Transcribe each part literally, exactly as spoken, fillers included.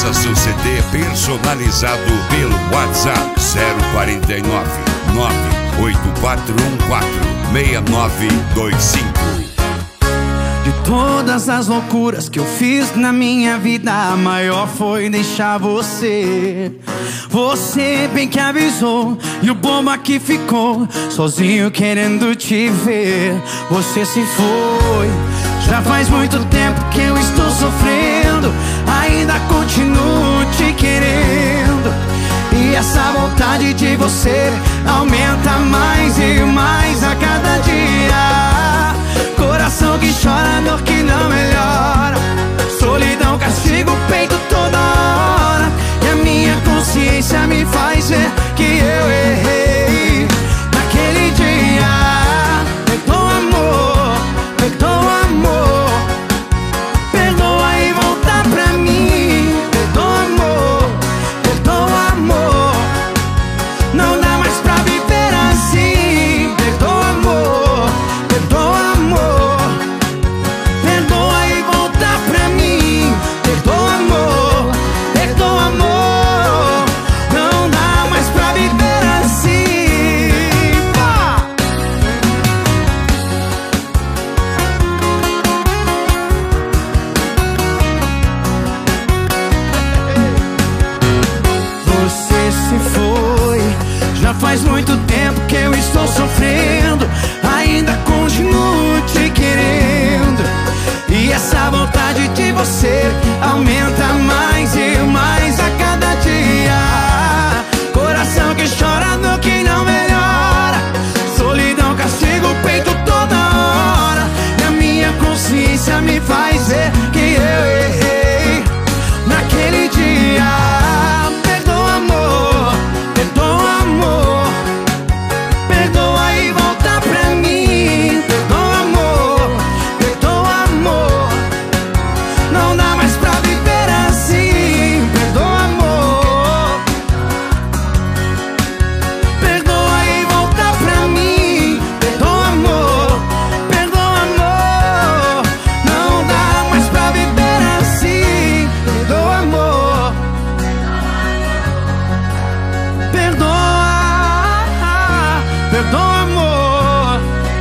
Peça seu C D personalizado pelo WhatsApp zero quarenta e nove, nove oito quatro um quatro, seis nove dois cinco. De todas as loucuras que eu fiz na minha vida, a maior foi deixar você. Você bem que avisou, e o bobo aqui ficou sozinho querendo te ver. Você se foi, já faz muito tempo que eu estou sofrendo, ainda continuo te querendo. E essa vontade de você aumenta mais e mais a cada dia. Coração que chora, dor que não melhora, solidão castiga o peito toda hora. E a minha consciência me faz ver que eu errei naquele dia. Perdoa, amor, perdoa, amor, perdoa e volta pra mim. Perdoa, amor, perdoa, amor, não dá mais pra viver assim. Perdoa, amor, perdoa, amor, perdoa e volta pra mim. Perdoa, amor, perdoa, amor, não dá mais pra viver assim. Pá! Você se foi, já faz muito tempo que eu estou sofrendo, ainda continuo te querendo. E essa vontade de você aumenta mais e mais a cada dia. Coração que chora, dor que não melhora, solidão castiga o peito toda hora. E a minha consciência me faz ver que eu errei naquele dia. Perdoa, amor, perdoa, amor, perdoa e volta pra mim. Perdoa, amor, perdoa, amor, não dá mais pra viver assim. Perdoa, amor, perdoa e volta pra mim. Perdoa, amor, perdoa, amor, não dá mais pra viver assim. Perdoa, amor, perdoa, perdoa, amor,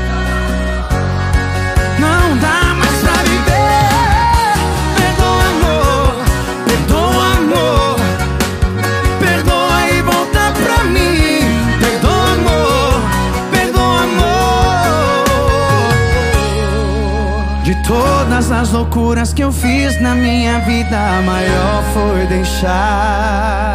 não dá mais pra viver. Perdoa, amor, perdoa, amor, perdoa e volta pra mim. Perdoa, amor, perdoa, amor. De todas as loucuras que eu fiz na minha vida, a maior foi deixar